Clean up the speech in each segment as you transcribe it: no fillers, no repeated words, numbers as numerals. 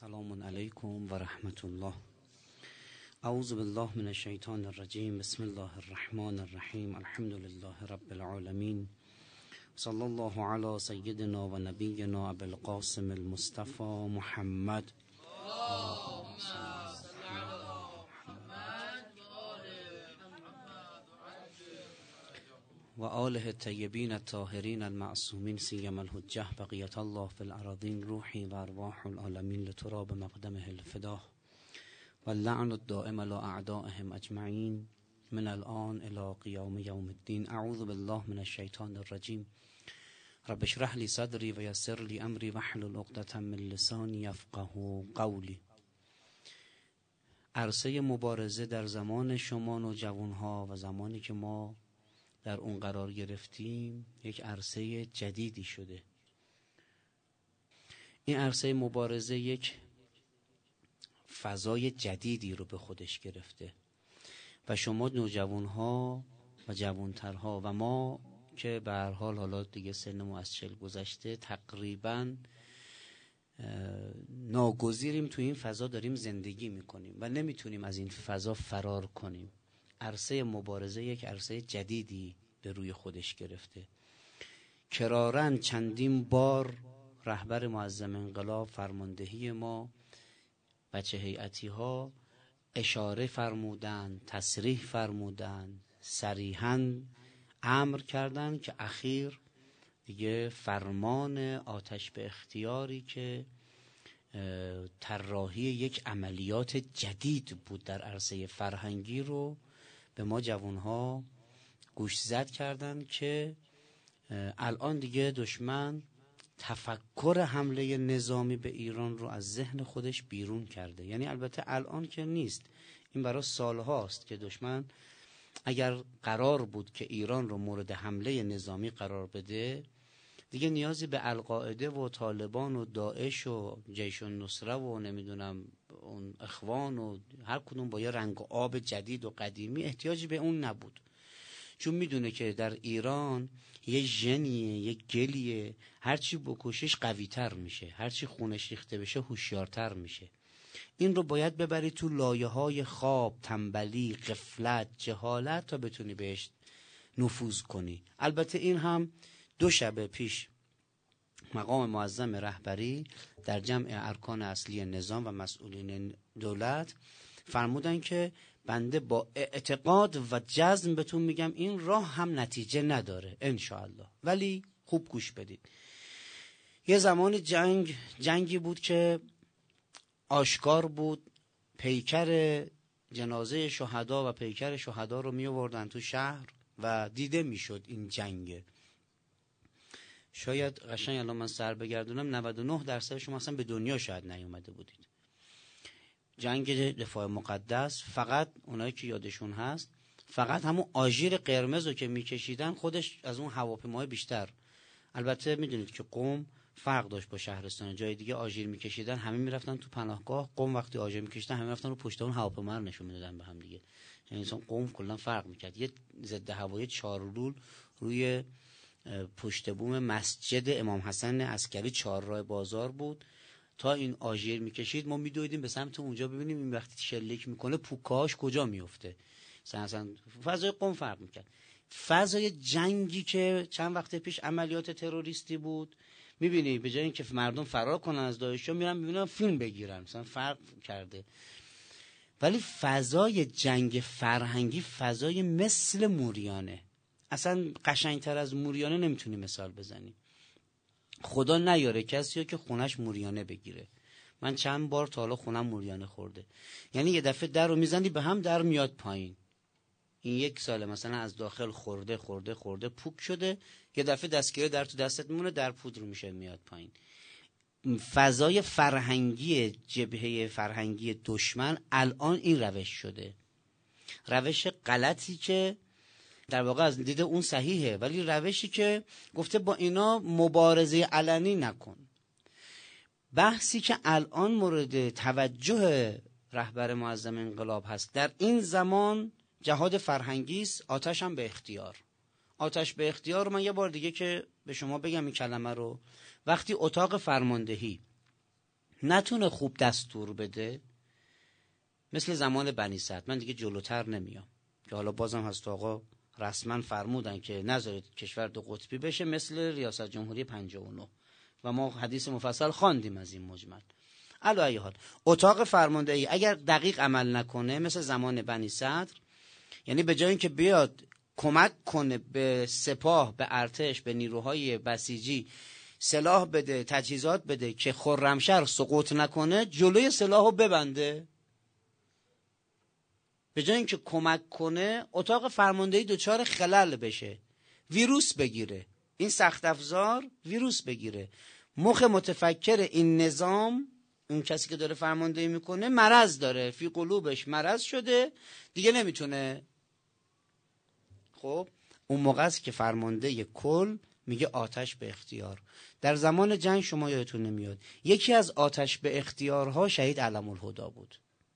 سلام علیکم و رحمت الله. اعوذ بالله من الشیطان الرجیم. بسم الله الرحمن الرحیم. الحمد لله رب العالمین. صلی الله علی سیدنا و نبینا ابی القاسم المصطفى محمد و آله الطیبین الطاهرین المعصومین سیما الحجة بقیت الله فی الارضین. روحی و ارواح العالمین لتراب مقدمه الفداه و اللعن الدائم على اعدائهم اجمعین من الان الى قیام یوم الدین. اعوذ بالله من الشیطان الرجیم. رب اشرح لی صدری و یسر لی امری واحلل عقدة من لسانی یفقهوا قولی. عرصه مبارزه در زمان شما نوجوانها و زمانی که ما در اون قرار گرفتیم یک عرصه جدیدی شده. این عرصه مبارزه یک فضای جدیدی رو به خودش گرفته و شما نوجوانها و جوانترها و ما که به هر حال حالا دیگه سنمون از 40 گذشته تقریبا ناگزیریم تو این فضا داریم زندگی میکنیم و نمیتونیم از این فضا فرار کنیم. عرصه مبارزه یک عرصه جدیدی به روی خودش گرفته. کراراً چندین بار رهبر معظم انقلاب فرماندهی ما بچه هیئتی ها اشاره فرمودند، تصریح فرمودند، صریحاً امر کردند که اخیر دیگه فرمان آتش به اختیاری که طراحی یک عملیات جدید بود در عرصه فرهنگی رو به ما جوانها گوشزد کردن که الان دیگه دشمن تفکر حمله نظامی به ایران رو از ذهن خودش بیرون کرده. یعنی البته الان که نیست، این برای سالهاست که دشمن اگر قرار بود که ایران رو مورد حمله نظامی قرار بده دیگه نیازی به القاعده و طالبان و داعش و جیش النصره و نمیدونم اون اخوان و هر کدوم با یه رنگ و آب جدید و قدیمی احتیاجی به اون نبود، چون میدونه که در ایران یه ژنیه، یه گلیه، هرچی بکشش قوی تر میشه، هرچی خونش ریخته بشه هوشیارتر میشه. این رو باید ببری تو لایه های خواب، تنبلی، غفلت، جهالت تا بتونی بهش نفوذ کنی. البته این هم 2 شب پیش مقام معظم رهبری در جمع ارکان اصلی نظام و مسئولین دولت فرمودن که بنده با اعتقاد و جزم بهتون میگم این راه هم نتیجه نداره انشاءالله. ولی خوب گوش بدید. یه زمان جنگی بود که آشکار بود پیکر جنازه شهدا و پیکر شهدا رو می آوردن تو شهر و دیده میشد این جنگه. شاید قشنگ الان من سر بگردونم 99% شما اصلا به دنیا شاید نیومده بودید. جنگ دفاع مقدس، فقط اونایی که یادشون هست فقط همون آژیر قرمز رو که میکشیدن خودش از اون هواپیمای بیشتر. البته میدونید که قم فرق داشت با شهرستان. جای دیگه آژیر میکشیدن همه میرفتن تو پناهگاه، قم وقتی آژیر میکشیدن همه رفتن رو پشت اون هواپیما رو نشون میدادن به هم دیگه. یعنی اصلا قم کلا فرق میکرد. یه ضد هوایی 4 رول روی پشت بوم مسجد امام حسن عسکری 4 راه بازار بود. تا این آژیر میکشید ما میدویدیم به سمت اونجا ببینیم این وقتی شلیک میکنه پوکاش کجا میفته. مثلا فضای قم فرق میکرد. فضای جنگی که چند وقت پیش عملیات تروریستی بود میبینی به جای اینکه مردم فرار کنن از داعشیا میرن میبینن فیلم بگیرن، مثلا فرق کرده. ولی فضای جنگ فرهنگی فضای مثل موریانه، اصلا قشنگتر از موریانه نمیتونی مثال بزنی. خدا نیاره کسی که خونش موریانه بگیره. من چند بار تا حالا خونم موریانه خورده. یعنی یه دفعه در رو میزنی به هم در میاد پایین. این 1 ساله مثلا از داخل خورده پوک شده، یه دفعه دستگیره در تو دستت میمونه، در پودر میشه میاد پایین. فضای فرهنگی جبهه فرهنگی دشمن الان این روش شده. روش غلطی که در واقع از دید اون صحیحه، ولی روشی که گفته با اینا مبارزه علنی نکن. بحثی که الان مورد توجه رهبر معظم انقلاب هست در این زمان جهاد فرهنگی است. آتش هم به اختیار. آتش به اختیار من یه بار دیگه که به شما بگم این کلمه رو، وقتی اتاق فرماندهی نتونه خوب دستور بده، مثل زمان بنی سعد، من دیگه جلوتر نمیام که حالا بازم هست آقا رسما فرمودن که نذارید کشور دو قطبی بشه مثل ریاست جمهوری 59 و ما حدیث مفصل خواندیم از این مجمل. علی ای حال اتاق فرماندهی اگر دقیق عمل نکنه مثل زمان بنی صدر، یعنی به جای اینکه بیاد کمک کنه به سپاه، به ارتش، به نیروهای بسیجی سلاح بده، تجهیزات بده که خرمشهر سقوط نکنه، جلوی سلاحو ببنده. به جای اینکه کمک کنه اتاق فرماندهی دچار خلل بشه، ویروس بگیره، این سخت افزار ویروس بگیره، مخ متفکر این نظام، اون کسی که داره فرماندهی میکنه مرض داره، فی قلوبش مرض شده دیگه نمیتونه. خب اون موقع است که فرمانده کل میگه آتش به اختیار. در زمان جنگ شما یادتون نمیاد یکی از آتش به اختیارها شهید علم الهدا بود،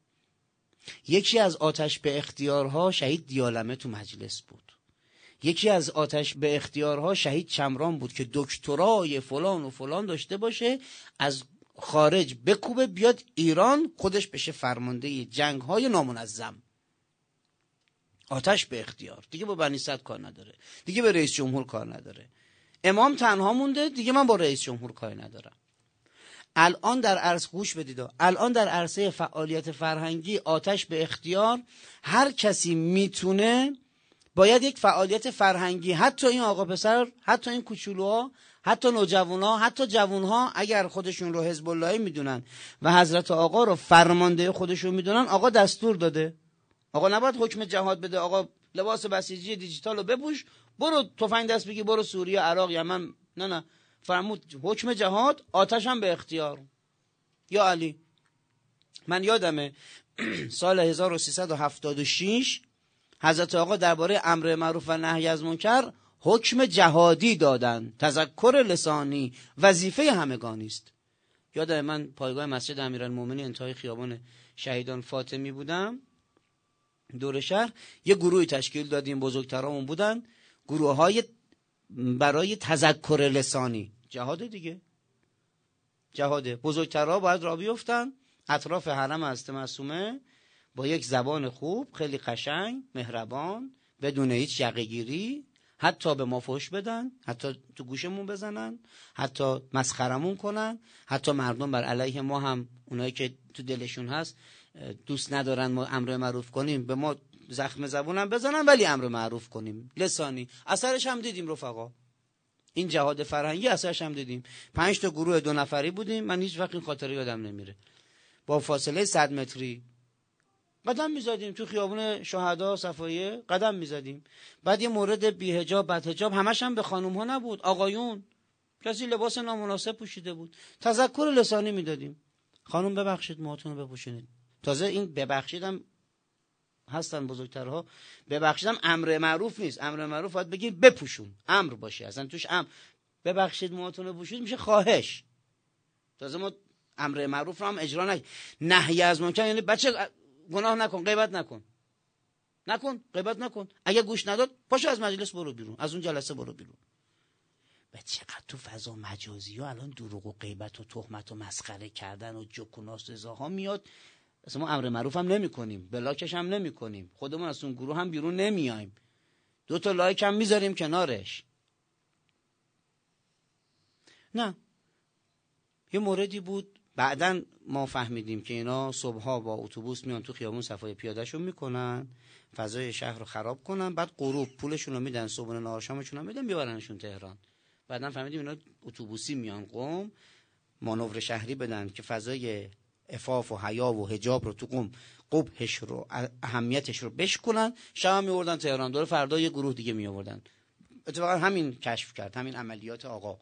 یکی از آتش به اختیارها شهید دیالمه تو مجلس بود، یکی از آتش به اختیارها شهید چمران بود که دکترای فلان و فلان داشته باشه، از خارج بکوبه بیاد ایران، خودش بشه فرمانده جنگ های نامنظم. آتش به اختیار دیگه با بنی صدر کار نداره، دیگه به رئیس جمهور کار نداره. امام تنها مونده دیگه، من با رئیس جمهور کاری ندارم. الان در عرصه گوش بدید، الان در عرصه فعالیت فرهنگی آتش به اختیار، هر کسی میتونه باید یک فعالیت فرهنگی، حتی این آقا پسر، حتی این کوچولوها، حتی نوجوانها، حتی جوانها اگر خودشون رو حزب اللهی میدونن و حضرت آقا رو فرمانده خودشون میدونن، آقا دستور داده، آقا نباید حکم جهاد بده، آقا لباس بسیجی دیجیتال رو بپوش، برو تفنگ دست بگی برو سوریه، عراق، یمن. نه فرمود حکم جهاد، آتش هم به اختیار. یا علی، من یادمه سال 1376 حضرت آقا درباره امر معروف و نهی از منکر حکم جهادی دادن، تذکر لسانی وظیفه همگانی است. یادمه من پایگاه مسجد امیرالمومنین انتهای خیابان شهیدان فاطمی بودم، دور شهر یه گروهی تشکیل دادیم، بزرگترامون بودن، گروه‌های برای تذکر لسانی، جهاد دیگه، جهاده. بزرگترها باید راه بیفتن اطراف حرم حضرت معصومه با یک زبان خوب، خیلی قشنگ، مهربان، بدون هیچ یقه‌گیری، حتی به ما فحش بدن، حتی تو گوشمون بزنن، حتی مسخرمون کنن، حتی مردم بر علیه ما هم، اونایی که تو دلشون هست دوست ندارن ما امر معروف کنیم، به ما زخم زبونم بزنن ولی امر معروف کنیم لسانی. اثرش هم دیدیم رفقا، این جهاد فرهنگی اثرش هم دیدیم. 5 تا گروه 2 نفری بودیم، من هیچ وقت این خاطره یادم نمیره، با فاصله 100 متری قدم میزدیم تو خیابون شهدا صفایه، قدم میزدیم. بعد یه مورد بی‌حجاب بدحجاب، همش هم به خانم ها نبود، آقایون، کسی لباس نامناسب پوشیده بود، تذکر لسانی میدادیم، خانم ببخشید موهاتون رو بپوشونید. تازه این ببخشیدم هستن بزرگترها، ببخشیدم امر معروف نیست، امر معروف باید بگی بپوشون، امر باشه، اصلا توش ببخشید موهاتون رو بپوشید میشه خواهش. تازه ما امر معروف رو هم اجرا نکنیم. نهی از منکر یعنی بچه گناه نکن، غیبت نکن، غیبت نکن، اگه گوش نداد پاشو از مجلس برو بیرون، از اون جلسه برو بیرون. و چقدر تو فضا مجازی ها الان دروغ و غیبت و تهمت و مسخره کردن و جوک و ناسزاها میاد. اصلا ما امر معروف هم نمی کنیم، بلاکش هم نمی کنیم، خودمون از اون گروه هم بیرون نمیایم، 2 تا لایک هم میذاریم کنارش. نه، یه موردی بود بعدن ما فهمیدیم که اینا صبحها با اتوبوس میان تو خیابون صفای پیادهشون میکنن، فضای شهر رو خراب کنن، بعد غروب پولشون رو میدن، صبحونه نهار شامشون رو میدن، بیارنشون تهران. بعدن فهمیدیم اینا اتوبوسی میان قم، مانور شهری بدن که فضای عفاف و حیا و حجاب رو تو قم قبحش رو، اهمیتش رو بشکنن، شب میوردن تهران، دور فردا یه گروه دیگه میآوردن. اتفاقا همین کشف کرد، همین عملیات آقا.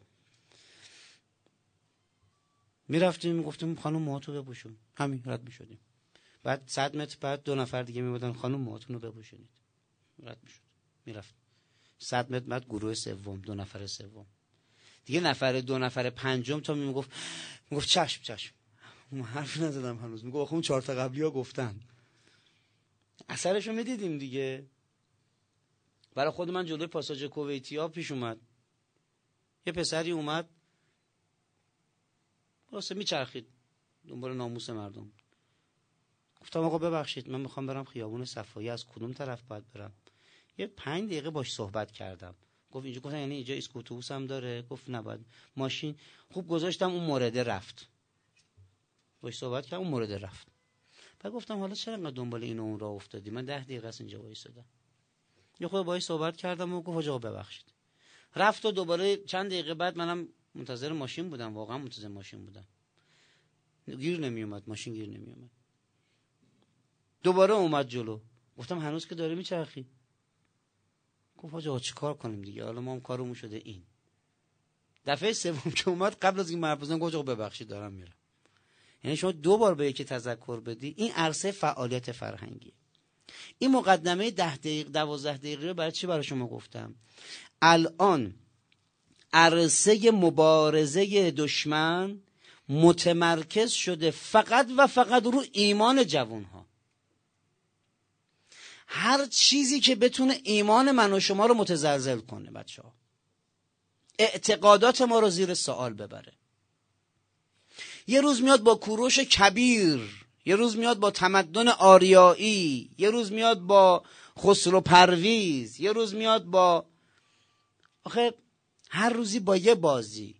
میرفتیم میگفتیم خانم موهاتو بپوشون، همین رد میشدیم. بعد 100 متر بعد 2 نفر دیگه میومدن، خانم موهاتون رو بپوشونید، رد میشد. میرفت 100 متر بعد گروه سوم، 2 نفر سوم دیگه، نفر 2 نفر پنجم تا میگفت چشم، من حرف نزدم هنوز، میگفت اون 4 تا قبلی ها گفتن. اثرشو میدیدیم دیگه. برای خود من جلوی پاساژ کویتیا پیش اومد، یه پسری اومد واسه میچرخید، دنبال ناموس مردم. گفتم آقا ببخشید من میخوام برم خیابون صفایی، از کدوم طرف باید برم؟ یه 5 دقیقه باش صحبت کردم. گفت اینجا. گفتم یعنی اینجا اتوبوس هم داره؟ گفت نباید ماشین. خوب گذاشتم اون مورد رفت. باش صحبت کردم اون مورد رفت. بعد گفتم حالا چرا انقدر دنبال این و اون راه افتادی؟ من 10 دقیقه است اینجا وایسادم. یه خود باهاش صحبت کردم و گفت آقا ببخشید. رفت و دوباره چند دقیقه بعد منم منتظر ماشین بودم، واقعا منتظر ماشین بودم. گیر نمی اومد، ماشین گیر نمی اومد. دوباره اومد جلو. گفتم هنوز که داره میچرخی. گفت آقا چیکار کنیم دیگه؟ حالا ما هم کارمون شده این. دفعه سوم که اومد قبل از این حرف بزنم گفت آقا ببخشید دارم میرم. یعنی شما 2 بار به یکی تذکر بدی. این عرصه فعالیت فرهنگی. این مقدمه 10 دقیقه 12 دقیقه برای چی برای شما گفتم؟ الان عرصه مبارزه دشمن متمرکز شده فقط و فقط رو ایمان جوانها. هر چیزی که بتونه ایمان من و شما رو متزلزل کنه، بچه‌ها، اعتقادات ما رو زیر سوال ببره. یه روز میاد با کوروش کبیر، یه روز میاد با تمدن آریایی، یه روز میاد با خسرو پرویز، یه روز میاد با هر روزی با یه بازی.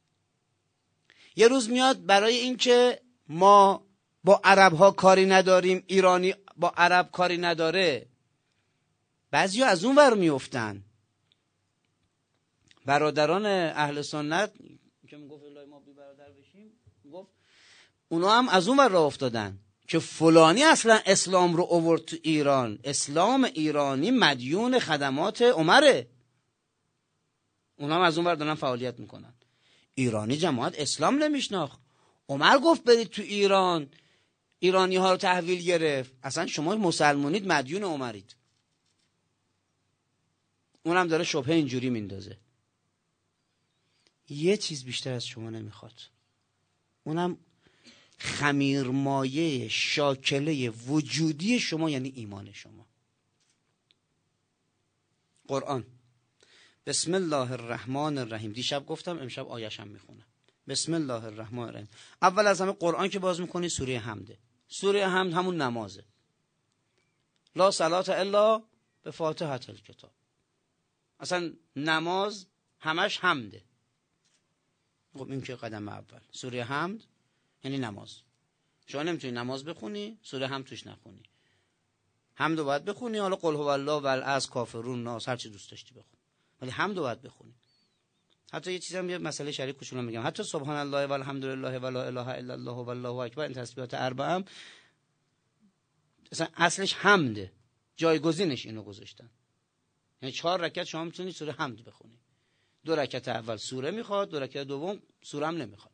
یه روز میاد برای اینکه ما با عرب ها کاری نداریم، ایرانی با عرب کاری نداره. بعضی ها از اون ور میفتن. برادران اهل سنت که میگفت الهی ما بی برادر بشیم، میگفت اونا هم از اون ور راه افتادن که فلانی اصلا اسلام رو آورد تو ایران. اسلام ایرانی مدیون خدمات عمره. اونا هم از اون ور دارن فعالیت میکنن. ایرانی جماعت اسلام نمیشناخت. عمر گفت برید تو ایران، ایرانی ها رو تحویل گرفت. اصلا شما مسلمونید مدیون عمرید. اونم داره شبهه اینجوری میندازه. یه چیز بیشتر از شما نمیخواد. اونم خمیرمایه شاکله وجودی شما، یعنی ایمان شما. قرآن. بسم الله الرحمن الرحیم. دیشب گفتم امشب آیه‌شم میخونم. بسم الله الرحمن الرحیم. اول از همه قرآن که باز میکنی سوره حمده. سوره حمد همون نمازه. لا صلات الا به فاتحه الکتاب. اصلا نماز همش حمده. خب این که قدم اول. سوره حمد یعنی نماز. شما نمیتونی نماز بخونی سوره حمد توش نخونی. حمد رو باید بخونی. حالا قل هو الله و العصر کافرون ناس هر چی دوست داشتی بخون، ولی حمد رو باید بخونی. حتی یه چیزام یه مسئله شریک کوچولو میگم. حتی سبحان الله و الحمد لله و لا اله الا الله و الله اکبر، این تسبیحات 4 هم اصلش حمده، جایگزینش اینو گذاشتن. یعنی 4 رکعت شما میتونید سوره حمد بخونی. 2 رکعت اول سوره میخواد، 2 رکعت دوم سوره هم نمیخواد.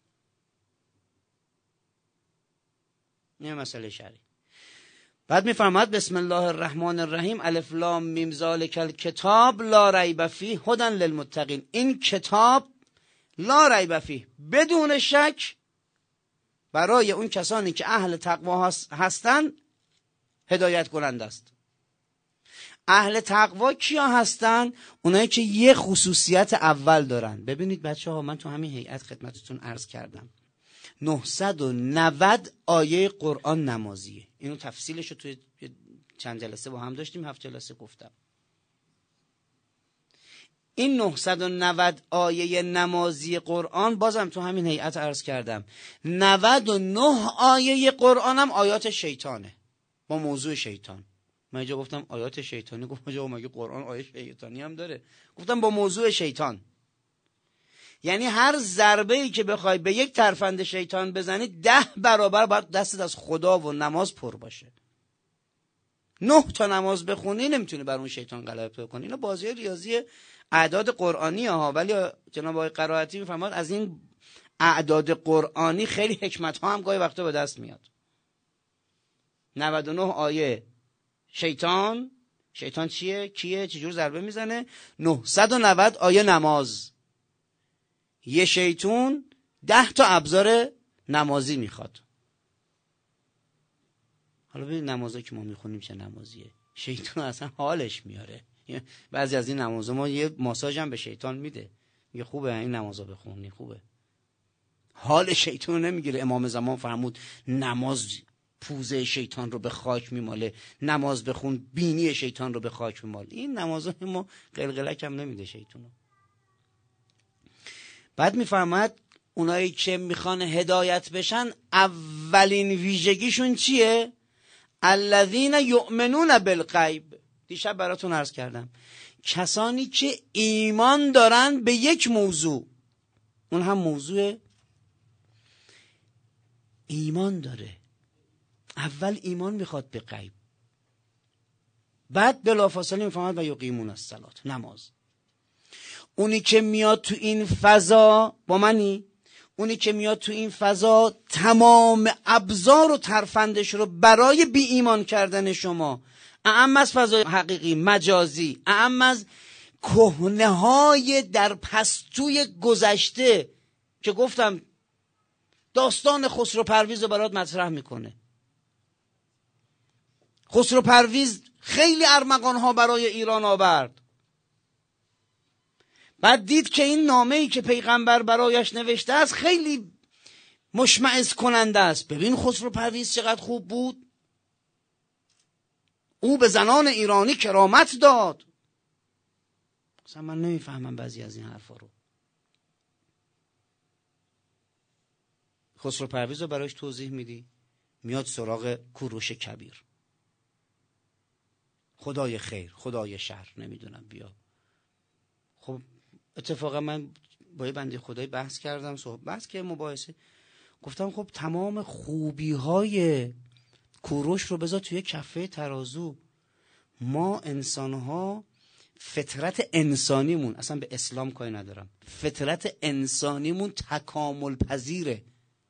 این مسئله شریک. بعد میفرماد بسم الله الرحمن الرحیم الف لام میم ذالک الکتاب لا ریب فیه هدی للمتقین. این کتاب لا ریب فیه، بدون شک برای اون کسانی که اهل تقوا هستند هدایت کننده است. اهل تقوا کیا هستن؟ اونایی که یه خصوصیت اول دارن. ببینید بچه‌ها، من تو همین هیئت خدمتتون عرض کردم 990 آیه قرآن نمازیه. اینو تفصیلش رو توی چند جلسه با هم داشتیم، 7 جلسه گفتم. این 990 آیه نمازی قرآن بازم تو همین هیئت عرض کردم 99 آیه قرآن هم آیات شیطانه با موضوع شیطان. من اینجا گفتم آیات شیطانی، گفتم مگه قرآن آیه شیطانی هم داره؟ گفتم با موضوع شیطان. یعنی هر ضربه‌ای که بخوای به یک ترفند شیطان بزنی 10 برابر باید دستت از خدا و نماز پر باشه. 9 تا نماز بخونی نمیتونی بر اون شیطان غلبه کنی. اینا بازی ریاضی اعداد قرآنی ها، ولی جناب آقای قرائتی میفرماد از این اعداد قرآنی خیلی حکمت ها هم گاهی وقتا به دست میاد. 99 آیه شیطان چیه؟ کیه؟ چجور ضربه میزنه؟ 990 آیه نماز. یه شیطون 10 تا ابزار نمازی میخواد. حالا ببین نمازایی که ما میخونیم چه نمازیه. شیطان اصلا حالش میاره. بعضی از این نمازا ما یه ماساژ هم به شیطان میده، میگه خوبه این نمازا بخونی، خوبه. حال شیطان رو نمیگیره. امام زمان فرمود نماز پوزه شیطان رو به خاک میماله، نماز بخون بینی شیطان رو به خاک میماله. این نمازها ما قلقلک هم نمیده شیطان. بعد میفرماد اونایی که میخوان هدایت بشن اولین ویژگیشون چیه؟ الذین یؤمنون بالغیب. دیشب براتون عرض کردم کسانی که ایمان دارن به یک موضوع، اون هم موضوع ایمان داره. اول ایمان میخواد به غیب، بعد بلافاصله میفهمد و یقیمون الصلاة، نماز. اونی که میاد تو این فضا با منی، اونی که میاد تو این فضا تمام ابزار و ترفندش رو برای بی ایمان کردن شما، اعم از فضای حقیقی مجازی، اعم از کهنه های در پستوی گذشته که گفتم داستان خسرو پرویز رو برات مطرح میکنه. خسرو پرویز خیلی ارمغانها برای ایران آورد، بعد دید که این نامه‌ای که پیغمبر برایش نوشته است خیلی مشمئز کننده است. ببین خسرو پرویز چقدر خوب بود، او به زنان ایرانی کرامت داد. اصلا من نمیفهمم بعضی از این حرفا رو. خسرو پرویز رو برایش توضیح میدی، میاد سراغ کوروش کبیر. خدای خیر خدای شر نمیدونم بیا. خب اتفاقا من با یه بنده خدایی بحث کردم، بحث که مباحثه، گفتم خب تمام خوبی های کوروش رو بذار توی کفه ترازو. ما انسان ها فطرت انسانیمون، اصلا به اسلام کاری ندارم، فطرت انسانیمون تکامل پذیره.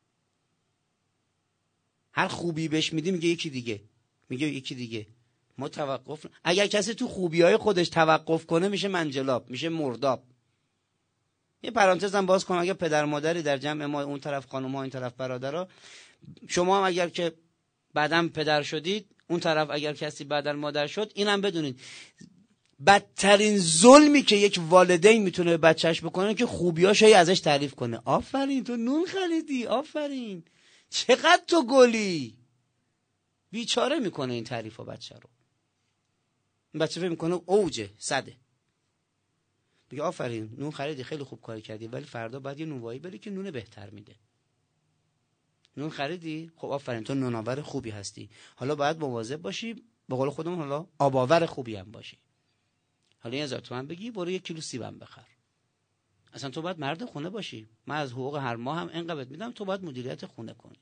هر خوبی بهش میدی میگه یکی دیگه، میگه یکی دیگه. ما توقف، اگر کسی تو خوبی‌های خودش توقف کنه میشه منجلاب، میشه مرداب. یه پرانتزم باز کنم، اگر پدر مادری در جمع ما اون طرف خانم‌ها این طرف برادرها، شما هم اگر که بعدم پدر شدید، اون طرف اگر کسی بعداً مادر شد، اینم بدونید بدترین ظلمی که یک والدین میتونه به بچهش بکنه که خوبیاشو ازش تعریف کنه. آفرین تو نون خریدی، آفرین چقدر تو گلی. بیچاره میکنه این تعریفا بچه رو. بچه فکر میکنه اوجه صده. بگه آفرین نون خریدی، خیلی خوب کاری کردی، ولی فردا باید یه نونوایی بری که نون بهتر میده. نون خریدی؟ خب آفرین تو نونآور خوبی هستی، حالا باید مواظب باشی، به قول خودمون حالا آباور خوبی هم باشی. حالا 1000 تومان بگی برو 1 کیلو سیبم بخر. اصلا تو باید مرد خونه باشی، من از حقوق هر ماه هم اینقدر بهت میدم، تو باید مدیریت خونه کنی.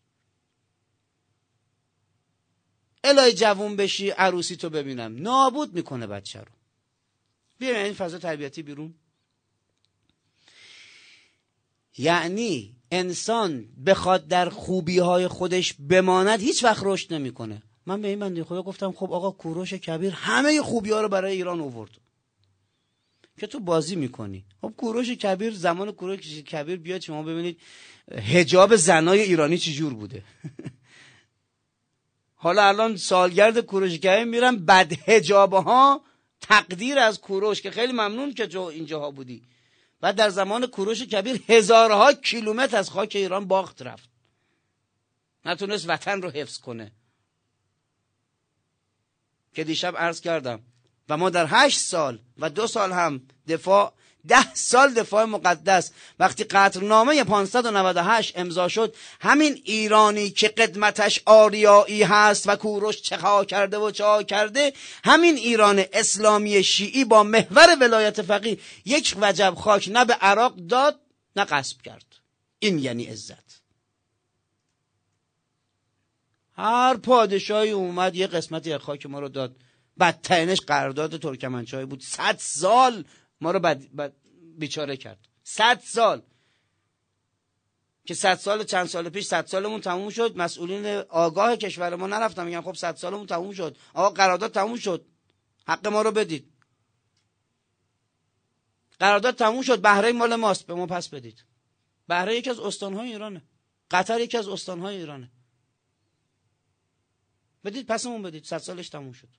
الهی جوون بشی عروسی تو ببینم، نابود میکنه بچه رو. بیایم این فضا تربیتی بیرون. یعنی انسان بخواد در خوبی‌های خودش بماند هیچ وقت رشد نمیکنه. من به این بنده خدا گفتم خب آقا کوروش کبیر همه خوبی‌ها رو برای ایران آورد که تو بازی میکنی. خب کوروش کبیر، زمان کوروش کبیر بیاد شما ببینید حجاب زنای ایرانی چه جور بوده. حالا الان سالگرد کوروش کبیر میرن بد حجابها تقدیر از کوروش که خیلی ممنون که اینجاها بودی. بعد در زمان کوروش کبیر هزارها کیلومتر از خاک ایران باخت رفت، نتونست وطن رو حفظ کنه. که دیشب عرض کردم و ما در 8 سال و 2 سال هم دفاع، 10 سال دفاع مقدس، وقتی قطعنامه 598 امضا شد، همین ایرانی که قدمتش آریایی هست و کوروش چه ها کرده و چه ها کرده، همین ایران اسلامی شیعی با محور ولایت فقیه یک وجب خاک نه به عراق داد نه غصب کرد. این یعنی عزت. هر پادشاهی اومد یه قسمتی از خاک ما رو داد. بدترینش قرارداد ترکمنچای بود، 100 سال ما رو بیچاره کرد. 100 سال که 100 سال چند سال پیش 100 سالمون تموم شد، مسئولین آگاه کشور ما نرفتن میگن خب 100 سالمون تموم شد، آقا قرارداد تموم شد، حق ما رو بدید. قرارداد تموم شد، بحرین مال ماست، به ما پس بدید. بحرین یکی از استانهای ایرانه، قطر یکی از استانهای ایرانه، بدید پسمون بدید. 100 سالش تموم شد.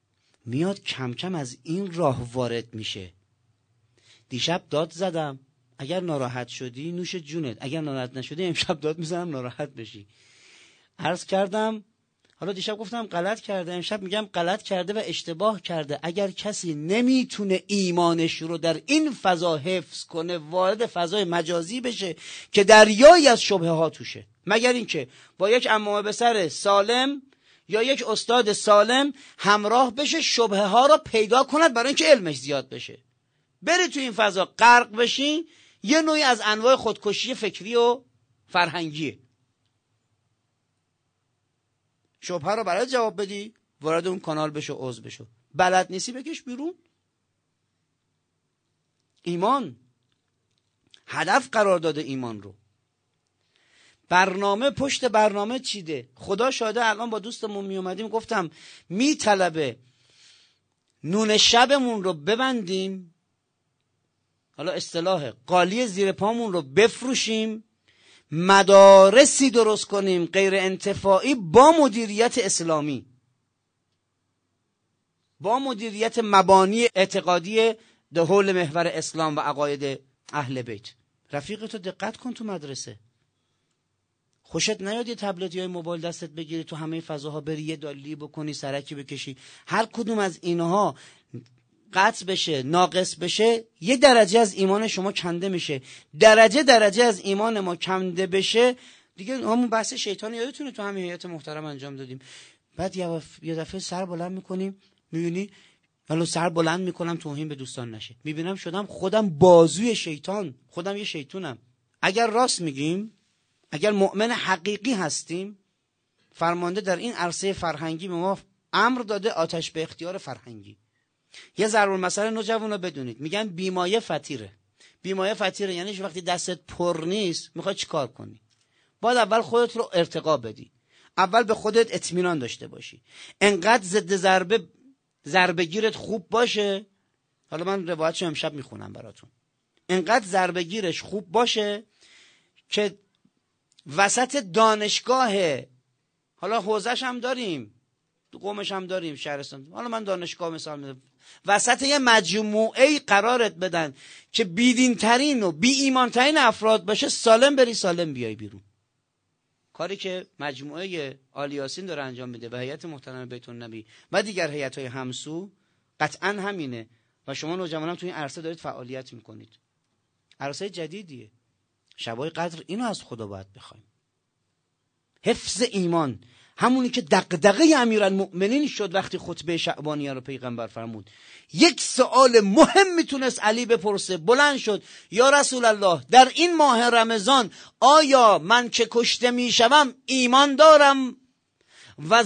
میاد کم کم از این راه وارد میشه. دیشب داد زدم اگر ناراحت شدی نوش جونت، اگر ناراحت نشدی امشب داد میزنم ناراحت بشی. عرض کردم حالا دیشب گفتم غلط کرده، امشب میگم غلط کرده و اشتباه کرده. اگر کسی نمیتونه ایمانش رو در این فضا حفظ کنه، وارد فضای مجازی بشه که دریایی از شبهه ها توشه، مگر اینکه با یک عمامه به سر سالم یا یک استاد سالم همراه بشه شبهه ها رو پیدا کند برای اینکه علمش زیاد بشه. بری تو این فضا غرق بشی، یه نوعی از انواع خودکشی فکری و فرهنگیه. شبهه رو برای جواب بدی وارد اون کانال بشو، عضو بشو. بلد نیستی بکش بیرون. ایمان هدف قرار داده، ایمان رو برنامه پشت برنامه چیده. خدا شاهده الان با دوستمون می اومدیم گفتم می طلبه نون شبمون رو ببندیم، حالا اصطلاح قالی زیر پامون رو بفروشیم، مدارسی درست کنیم غیر انتفاعی با مدیریت اسلامی، با مدیریت مبانی اعتقادی ده حول محور اسلام و عقاید اهل بیت. رفیق تو دقت کن تو مدرسه. خوشت نیاد یه تبلت یا موبایل دستت بگیری تو همه فضاها بری یه دالی بکنی، سرکی بکشی، هر کدوم از اینها قطع بشه، ناقص بشه، یه درجه از ایمان شما کنده میشه. درجه از ایمان ما کنده بشه دیگه. همون بحث شیطان یادتونه تو همین هیئت محترم انجام دادیم. بعد یه دفعه سر بلند میکنیم، میبینی حالا سر بلند میکنم توهین به دوستان نشه، میبینم شدم خودم بازوی شیطان، خودم یه شیطونم. اگر راست میگیم، اگر مؤمن حقیقی هستیم، فرمانده در این عرصه فرهنگی به ما امر داده آتش به اختیار فرهنگی. یه ضرب المثل نوجوانا بدونید، میگن بیمایه فطیره. بیمایه فطیره یعنی وقتی دستت پر نیست میخوای چیکار کنی؟ باید اول خودت رو ارتقا بدی، اول به خودت اطمینان داشته باشی، انقدر ضد ضربه گیرت خوب باشه. حالا من روایتشو امشب میخونم براتون. انقدر ضربه گیرش خوب باشه که وسط دانشگاه، حالا حوزش هم داریم، قومش هم داریم، شهرستان، حالا من دانشگاه مثال میدم، وسط یه مجموعه قرارت بدن که بیدین ترین و بی ایمان ترین افراد باشه، سالم بری سالم بیای بیرون. کاری که مجموعه آل یاسین داره انجام میده و هیئت محترم بیت النبی و دیگر هیئت‌های همسو قطعا همینه. و شما نوجوانان تو این عرصه دارید فعالیت میکنید. عرصه جدیدیه. شبای قدر اینو از خدا باید بخوایم. حفظ ایمان، همونی که دغدغه امیرالمؤمنین شد وقتی خطبه شعبانیه رو پیغمبر فرمود. یک سوال مهم میتونست علی بپرسه، بلند شد یا رسول الله در این ماه رمضان آیا من که کشته میشوم ایمان دارم؟ و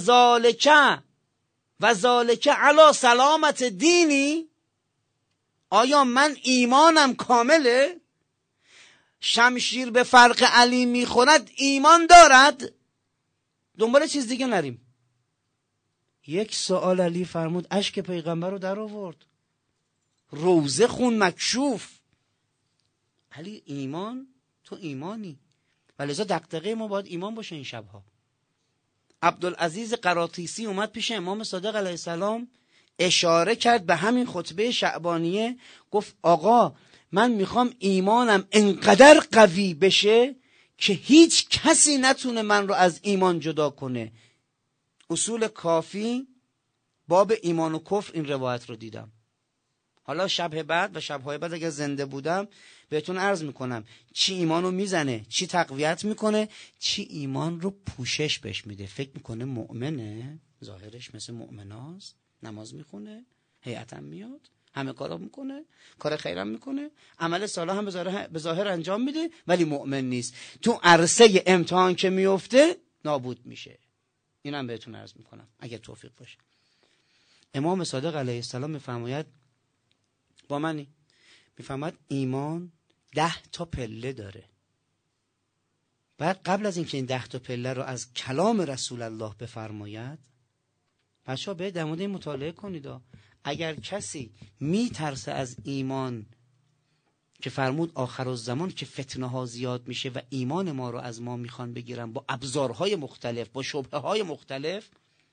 ذالک علی سلامت دینی، آیا من ایمانم کامله؟ شمشیر به فرق علی میخورد ایمان دارد؟ دنبال چیز دیگه نریم. یک سوال علی فرمود، اشک پیغمبر رو در آورد، روزه خون مکشوف. علی ایمان، تو ایمانی، ولذا دغدغه ما باید ایمان باشه. این شبها عبدالعزیز قراطیسی اومد پیش امام صادق علیه السلام، اشاره کرد به همین خطبه شعبانیه، گفت آقا من میخوام ایمانم انقدر قوی بشه که هیچ کسی نتونه من رو از ایمان جدا کنه. اصول کافی باب ایمان و کفر این روایت رو دیدم. حالا شب بعد و شبهای بعد اگر زنده بودم بهتون عرض میکنم چی ایمان رو میزنه، چی تقویت میکنه، چی ایمان رو پوشش بهش میده. فکر میکنه مؤمنه، ظاهرش مثل مؤمناست، نماز میخونه، هیئتم میاد، همه کارا میکنه، کار خیرم میکنه، عمل صالح هم به ظاهر انجام میده، ولی مؤمن نیست. تو عرصه امتحان که میفته نابود میشه. اینم بهتون عرض میکنم اگه توفیق باشه. امام صادق علیه السلام میفرماید، با منی، میفرماید ایمان 10 پله داره. بعد قبل از اینکه این 10 پله رو از کلام رسول الله بفرماید، بچه‌ها به در مورد این مطالعه کنید. اگر کسی میترسه از ایمان که فرمود آخرالزمان که فتنه ها زیاد میشه و ایمان ما رو از ما میخوان بگیرن با ابزارهای مختلف، با شبهه های مختلف،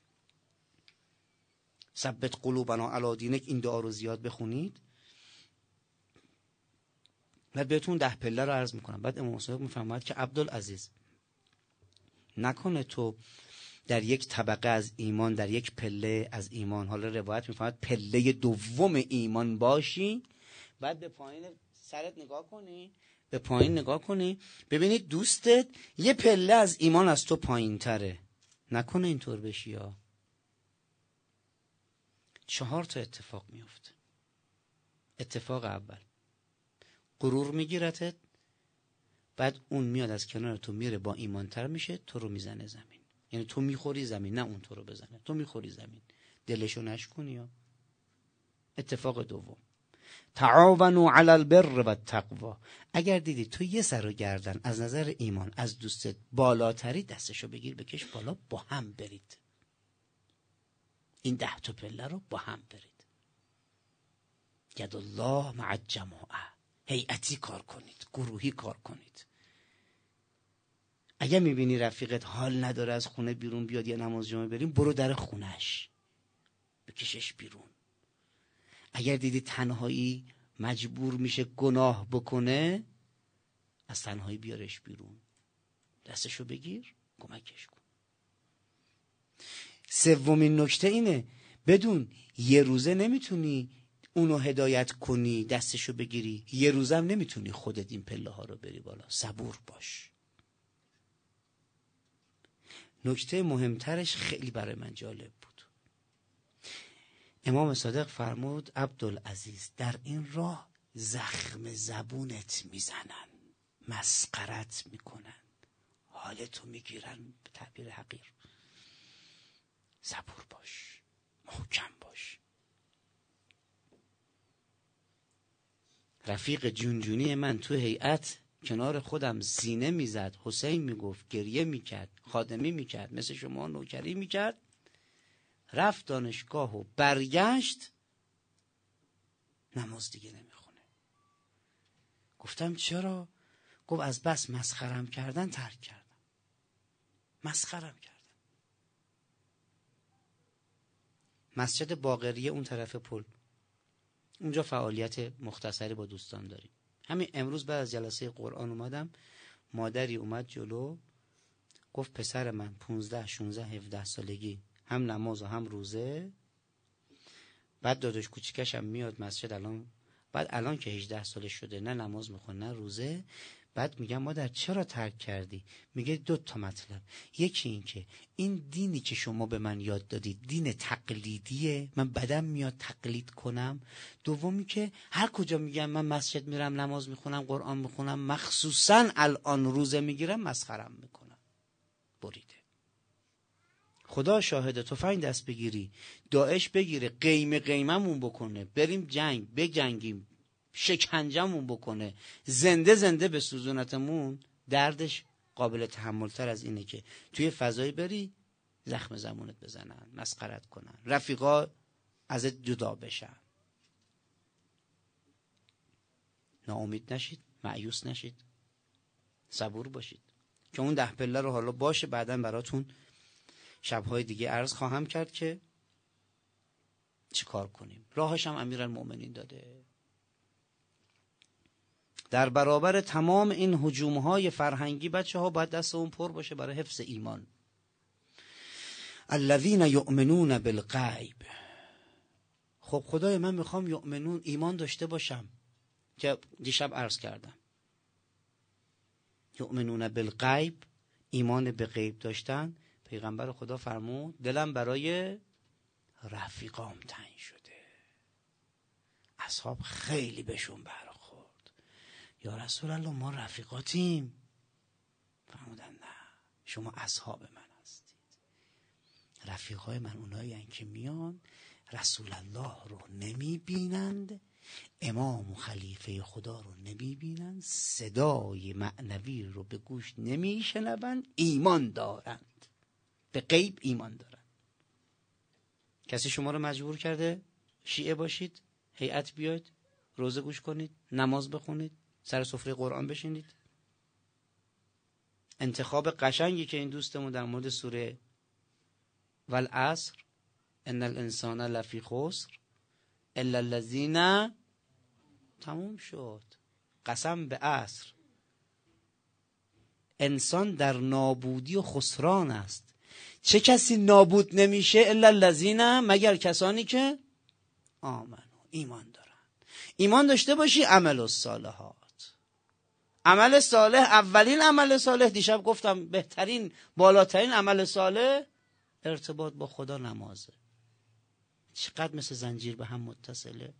ثبت قلوبنا علی دینک، این دعا رو زیاد بخونید. و بهتون 10 پله رو عرض میکنم. بعد امام صادق میفرماید که عبدالعزیز نکنه تو در یک طبقه از ایمان، در یک پله از ایمان، حالا روایت میفرماید پله دوم ایمان باشی، بعد به پایین سرت نگاه کنی، به پایین نگاه کنی، ببینید دوستت یه پله از ایمان از تو پایین تره. نکنه اینطور بشی. یا 4 تا اتفاق میفته. اتفاق اول، غرور میگیرتت، بعد اون میاد از کنار تو میره با ایمانتر میشه، تو رو میزنه زمین. یعنی تو میخوری زمین، نه اون تو رو بزنه، تو میخوری زمین، دلشو نشکنی. یا اتفاق دوم، تعاونوا علی البر و التقوا. اگر دیدی تو یه سر و گردن از نظر ایمان از دوستت بالاتری، دستشو بگیر بکش بالا، با هم برید. این 10 تا پله رو با هم برید. ید الله مع الجماعه. هیئتی کار کنید، گروهی کار کنید. اگر میبینی رفیقت حال نداره از خونه بیرون بیاد یا نماز جمعه بریم، برو در خونش بکشش بیرون. اگر دیدی تنهایی مجبور میشه گناه بکنه، از تنهایی بیارش بیرون، دستشو بگیر کمکش کن. سومین نکته اینه، بدون یه روزه نمیتونی اونو هدایت کنی، دستشو بگیری، یه روزم نمیتونی خودت این پله ها رو بری بالا. صبور باش. نکته مهمترش خیلی برای من جالب بود. امام صادق فرمود عبدالعزیز در این راه زخم زبونت میزنن، مسخرت میکنن، حالتو میگیرن، به تعبیر حقیر. صبور باش، محکم باش. رفیق جونجونی من تو هیئت کنار خودم سینه میزد، حسین میگفت، گریه میکرد، خادمی میکرد، مثل شما نوکری میکرد. رفت دانشگاه و برگشت، نماز دیگه نمیخونه. گفتم چرا؟ گفت از بس مسخرم کردن ترک کردم. مسخرم کردن. مسجد باقریه اون طرف پل، اونجا فعالیت مختصری با دوستان داریم. همین امروز بعد از جلسه قرآن اومدم، مادری اومد جلو، گفت پسر من 15 16 17 سالگی هم نماز و هم روزه، بعد داداش کوچیکش هم میاد مسجد الان که 18 سالش شده، نه نماز میخونه نه روزه. بعد میگم مادر چرا ترک کردی؟ میگه 2 تا مطلب. یکی این که این دینی که شما به من یاد دادید دین تقلیدیه، من بدم میاد تقلید کنم. دومی که هر کجا میگم من مسجد میرم، نماز میخونم، قرآن میخونم، مخصوصا الان روزه میگیرم، مسخرم میکنم. بریده. خدا شاهده، تفنگ دست بگیری، داعش بگیره، قیممون بکنه، بریم جنگ بجنگیم، شکنجمون بکنه، زنده زنده به سوزونتمون، دردش قابل تحمل تر از اینه که توی فضایی بری زخم زمونت بزنن، مسخرت کنن، رفیقا ازت جدا بشن. ناامید نشید، مایوس نشید، صبور باشید که اون 10 پله رو حالا باشه بعداً براتون شبهای دیگه عرض خواهم کرد که چی کار کنیم. راهش هم امیرالمؤمنین داده. در برابر تمام این هجوم‌های فرهنگی بچه‌ها باید دستمون پر باشه برای حفظ ایمان. الذین یؤمنون بالغیب. خب خدای من میخوام یؤمنون ایمان داشته باشم که دیشب عرض کردم. یؤمنون بالغیب، ایمان به غیب داشتن. پیغمبر خدا فرمود دلم برای رفیقام تنگ شده. اصحاب خیلی بهشون برخورد. یا رسول الله ما رفیقاتیم. فرمودن نه، شما اصحاب من هستید. رفیقای من اونایی هستند که میان رسول الله رو نمی بینند، امام و خلیفه خدا رو نمی بینند، صدای معنوی رو به گوش نمی شنوند، ایمان دارند، به غیب ایمان دارند. کسی شما رو مجبور کرده شیعه باشید، هیئت بیاید، روزه گوش کنید، نماز بخونید، سر سفره قرآن بشینید؟ انتخاب قشنگی که این دوستمون در مورد سوره والعصر ان الانسان لفی خسر الا الذین، تموم شد. قسم به عصر، انسان در نابودی و خسران است. چه کسی نابود نمیشه؟ الا الذین، مگر کسانی که آمنو، ایمان دارن. ایمان داشته باشی عمل الصالحات. عمل صالح، اولین عمل صالح، دیشب گفتم بهترین بالاترین عمل صالح ارتباط با خدا، نمازه. چقدر مثل زنجیر به هم متصله.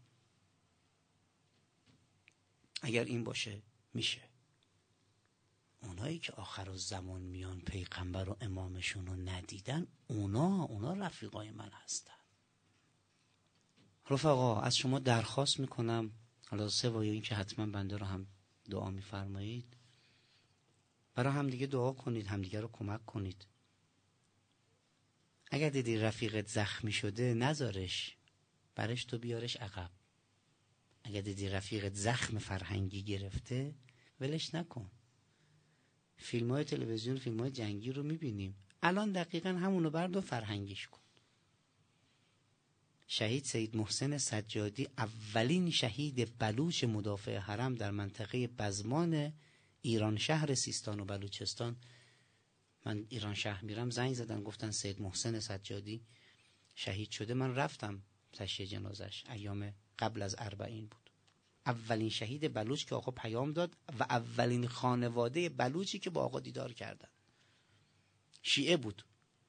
اگر این باشه میشه. اونایی که آخر الزمان میان پیغمبر و امامشون رو ندیدن، اونا رفیقای من هستن. رفقا از شما درخواست میکنم، حالا سوای این که حتما بنده رو هم دعا میفرمایید، برای همدیگه دعا کنید، همدیگه رو کمک کنید. اگر دیدی رفیقت زخمی شده نذارش، برش تو بیارش عقب. اگر دیدی رفیقت زخم فرهنگی گرفته ولش نکن. فیلم‌های تلویزیون، فیلم‌های جنگی رو می‌بینیم، الان دقیقاً همونو بردار فرهنگیش کن. شهید سید محسن سجادی اولین شهید بلوچ مدافع حرم در منطقه بزمان ایران شهر سیستان و بلوچستان، من ایران شهر میرم زنگ زدن گفتن سید محسن سجادی شهید شده. من رفتم تشییع جنازش، ایام قبل از 40 بود. اولین شهید بلوچ که آقا پیام داد و اولین خانواده بلوچی که با آقا دیدار کردن. شیعه بود.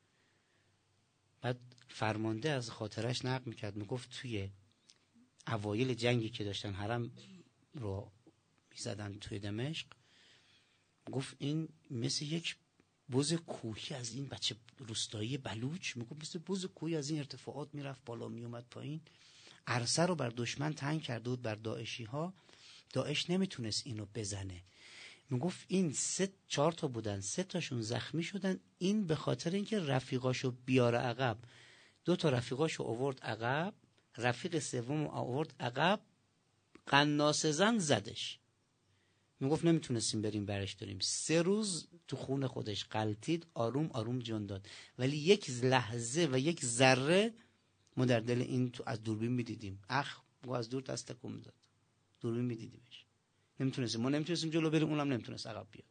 بعد فرمانده از خاطرش نقل میکرد، میگفت توی اوایل جنگی که داشتن حرم رو میزدن توی دمشق، گفت این مثل یک بز کوهی از این بچه روستایی بلوچ، میگفت مثل بز کوهی از این ارتفاعات میرفت بالا میومد پایین. عرصه رو بر دشمن تنگ کرده بود، بر داعشی ها. داعش نمیتونست اینو بزنه. میگفت این 4 تا بودن، 3 تاشون زخمی شدن. این به خاطر اینکه رفیقاشو بیاره عقب، 2 تا رفیقاشو آورد عقب، رفیق سوم آورد عقب، قناص زن زدش. میگفت نمیتونستیم بریم برش داریم. 3 روز تو خون خودش غلطید، آروم آروم جون داد. ولی یک لحظه و یک ذره ما در دل این تو از دوربین میدیدیم. ما از دور دست تکون میداد، دوربین میدیدیمش. نمیتونستیم، ما نمیتونستیم جلو بریم، اونم نمیتونست عقب بیاد.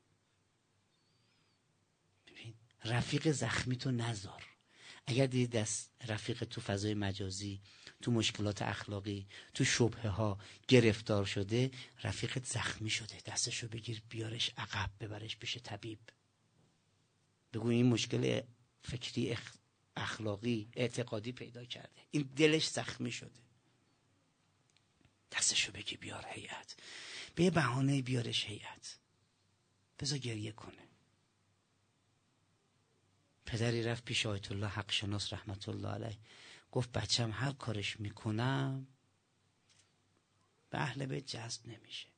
ببین، رفیق زخمی تو نذار. اگر دیدی دست رفیق تو فضای مجازی، تو مشکلات اخلاقی، تو شبهه ها گرفتار شده، رفیقت زخمی شده، دستشو بگیر بیارش عقب، ببرش پیش طبیب. بگو این مشکل فکری، اخلاقی، اعتقادی پیدا کرده، این دلش زخمی شده. دستشو بگی بیار هیئت، به یه بهانه بیارش هیئت، بذار گریه کنه. پدری رفت پیش آیت الله حق شناس رحمت الله علیه، گفت بچم هر کارش میکنم به اهل بیت جذب نمیشه.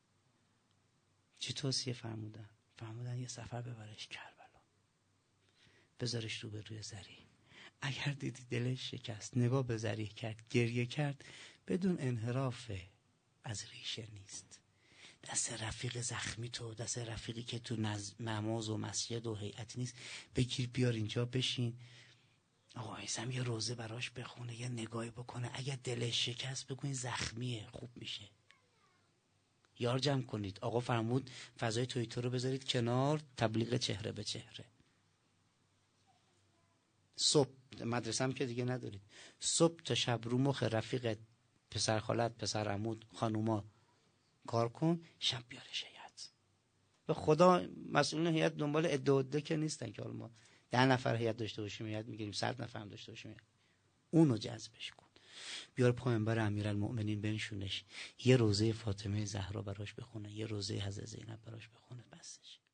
چی توصیه فرمودن؟ فرمودن یه سفر ببرش کربلا، بذارش روی زریح. اگر دیدی دلش شکست، نگاه به زریح کرد، گریه کرد، بدون انحراف از ریشه نیست. دست رفیق زخمی تو، دست رفیقی که تو نماز و مسجد و هیئت نیست، بگیر بیار اینجا بشین. آقا ایسم یه روزه براش بخونه، یه نگاهی بکنه. اگر دلش شکست بگو این زخمیه، خوب میشه. یار جمع کنید. آقا فرمود فضای توییتر رو بذارید کنار، تبلیغ چهره به چهره. صبح مدرسه هم که دیگه ندارید، صبح تا شب رو مخ رفیق پسر خالت، پسر عمود، خانوما کار کن، شب بیارش هیئت. به خدا مسئولین هیئت دنبال عده که نیستن که حالا ما 10 نفر هیئت داشته باشیم، هیئت میگیریم 100 نفر هم داشته باشیم. اونو جذبش کن، بیار پای منبر امیرالمؤمنین بنشونش، یه روزه فاطمه زهرا براش بخونه، یه روزه حضرت زینب براش بخونه، بسش.